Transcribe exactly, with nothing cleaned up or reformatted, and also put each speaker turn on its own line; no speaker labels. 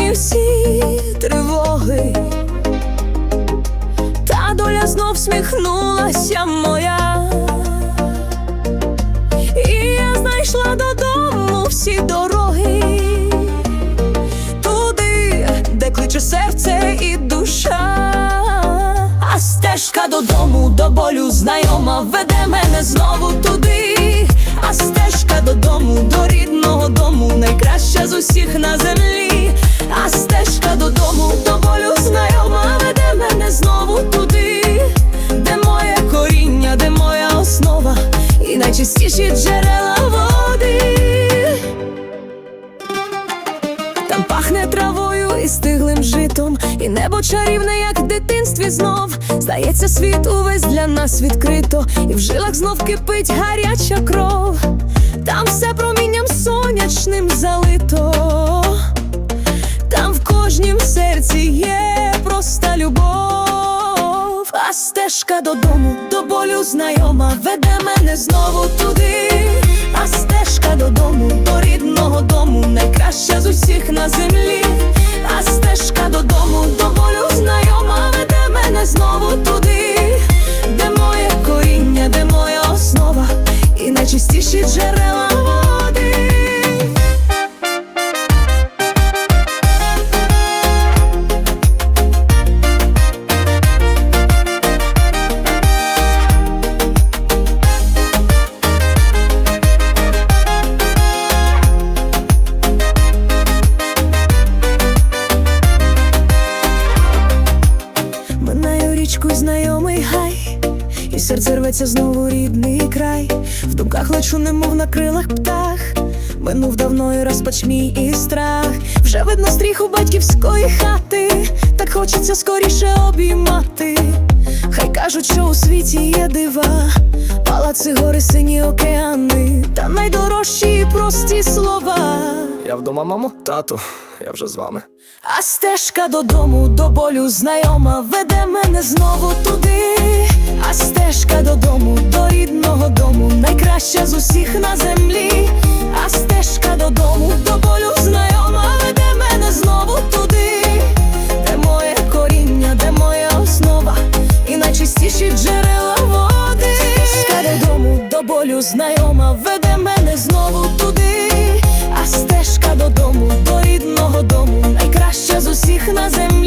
мені всі тривоги, та доля знов всміхнулася моя, і я знайшла додому всі дороги, туди, де кличе серце і душа. А стежка додому, до болю знайома, веде мене знову туди. А стежка додому, до рідного дому, найкраща з усіх на землі. А стежка додому, до болю знайома, веде мене знову туди, де моє коріння, де моя основа, і найчистіші джерела води. Там пахне травою і стиглим житом, і небо чарівне, як в дитинстві знов. Здається, світ увесь для нас відкрито, і в жилах знов кипить гаряча кров. Там все промінням сонячним залито, там в кожнім серці є проста любов. А стежка додому, до болю знайома, веде мене знову туди. А стежка додому, до рідного дому, найкраща з усіх на землі. А стежка додому, до болю знайома, веде мене знову туди, де моє коріння, де моя основа, і найчистіші джерела води. Знайомий гай, і серце рветься знову рідний край. В думках лечу, немов на крилах птах. Минув давно і розпач мій і страх. Вже видно стріху батьківської хати, так хочеться скоріше обіймати. Хай кажуть, що у світі є дива, палаци, гори, сині океани, та найдорожчі і прості слова.
Я вдома, мамо? Тату, я вже з вами.
А стежка додому, до болю знайома, веде мене знову туди. А стежка додому, до рідного дому, найкраща з усіх на землі. А стежка додому, до болю знайома, веде мене знову туди, де моє коріння, де моя основа, і найчистіші джерела води. Стежка додому, до болю знайома, веде мене знову туди. А стежка додому, до рідного дому, найкраща з усіх на землі.